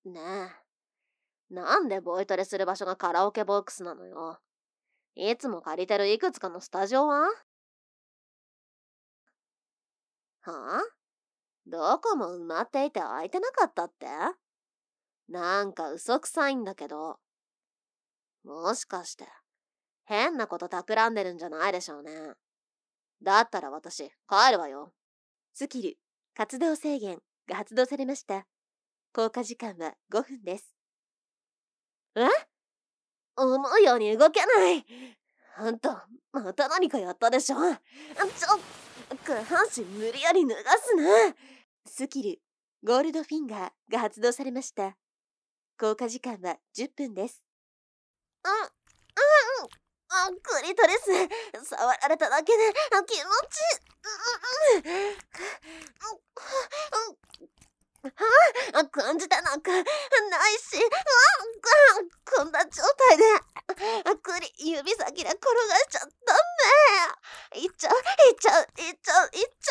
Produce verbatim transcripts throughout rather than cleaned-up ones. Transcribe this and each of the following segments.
ねえ、なんでボイトレする場所がカラオケボックスなのよ。いつも借りてるいくつかのスタジオははあどこも埋まっていて空いてなかったって？なんか嘘くさいんだけど。もしかして、変なこと企んでるんじゃないでしょうね。だったら私、帰るわよ。スキル、活動制限が発動されました。効果時間はごふんです。え？思うように動けない。あんた、また何かやったでしょ。ちょ、下半身無理やり脱がすな。スキル、ゴールドフィンガーが発動されました。効果時間はじゅっぷんです。うん、うん、あ、クリトリス、触られただけで気持ち、はあ、感じたなんかないし、こんな状態でクリ指先で転がしちゃったね。いっちゃういっちゃういっちゃういっちゃ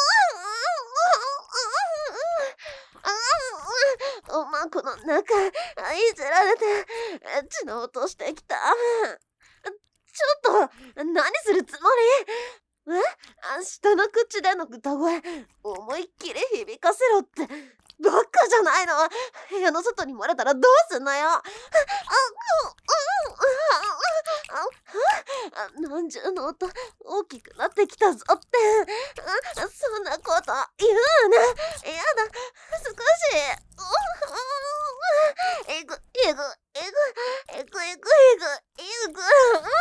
う。おまんこの中いじられてエッチな音してきた。ちょっと何するつもり？え？下の口での歌声思いっきり響かせろってバカじゃないの。部屋の外に漏れたらどうすんのよ。何重の音大きくなってきたぞって。そんなこと言うな。やだ、少し。えぐえぐえぐえぐえぐえぐえぐ。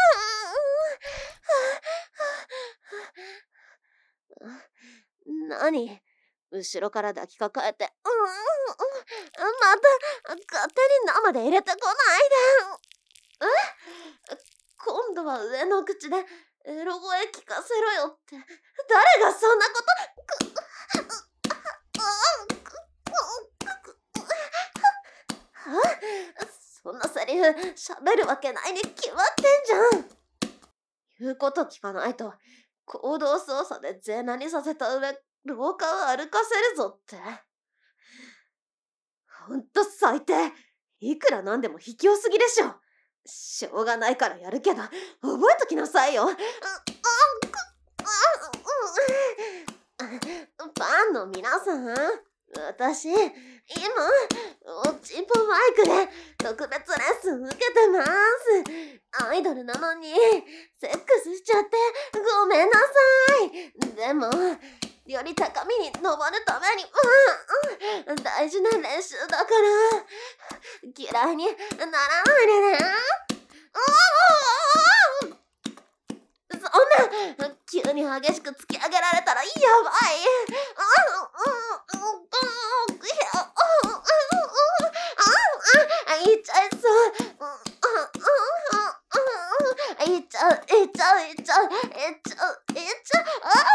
何？後ろから抱きかかえて、うんうんうん、また勝手に生で入れてこないで。え？今度は上の口でエロ声聞かせろよって、誰がそんなこと。そんなセリフ喋るわけないに決まってんじゃん。言うこと聞かないと行動操作で全裸にさせた上、廊下を歩かせるぞって。ほんと最低。いくらなんでも卑怯すぎでしょ。しょうがないからやるけど、覚えときなさいよ。ファンの皆さん、私、今、おちんぽマイクで特別レッスン受けてます。アイドルなのに、セックスしちゃってごめんなさい。でも、より高みに登るために、うん、大事な練習だから、嫌いにならないでね。そんな急に激しく突き上げられたらやばい。言っちゃいそう。言っちゃう言っちゃう言っちゃう言っちゃう言っちゃ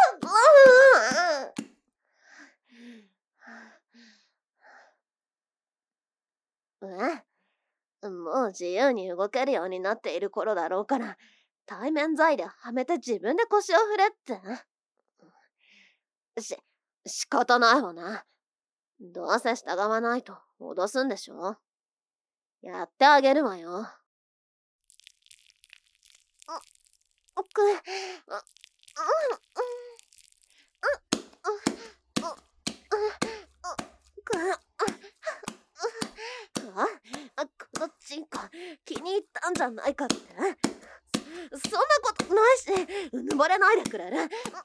う。え？もう自由に動けるようになっている頃だろうから、対面材ではめて自分で腰を振れって。し、仕方ないわな。どうせ従わないと脅すんでしょ。やってあげるわよ。く、うん、うん、このチンコ気に入ったんじゃないかって。そんなことないし、うぬぼれないでくれる？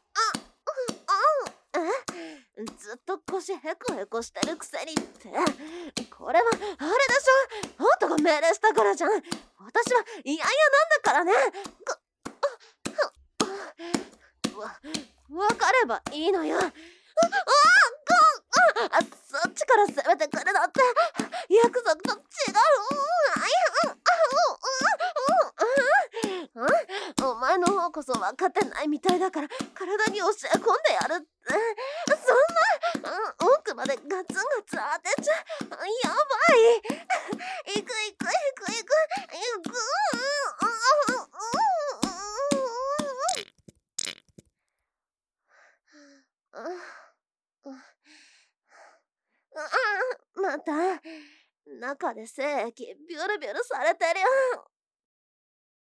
え？ずっと腰ヘコヘコしてるくせにって。これはあれでしょ。あんたが命令したからじゃん。私は嫌々なんだからね。わ、わかればいいのよ。あ、あ、そっちから攻めてくるなんて約束と違う。お前の方こそ分かってないみたいだから体に教え込んでやるって。そんな、奥までガツンガツン当てちゃやばい。いくいくいくいくいく。また中で精液ビュルビュルされてるよ。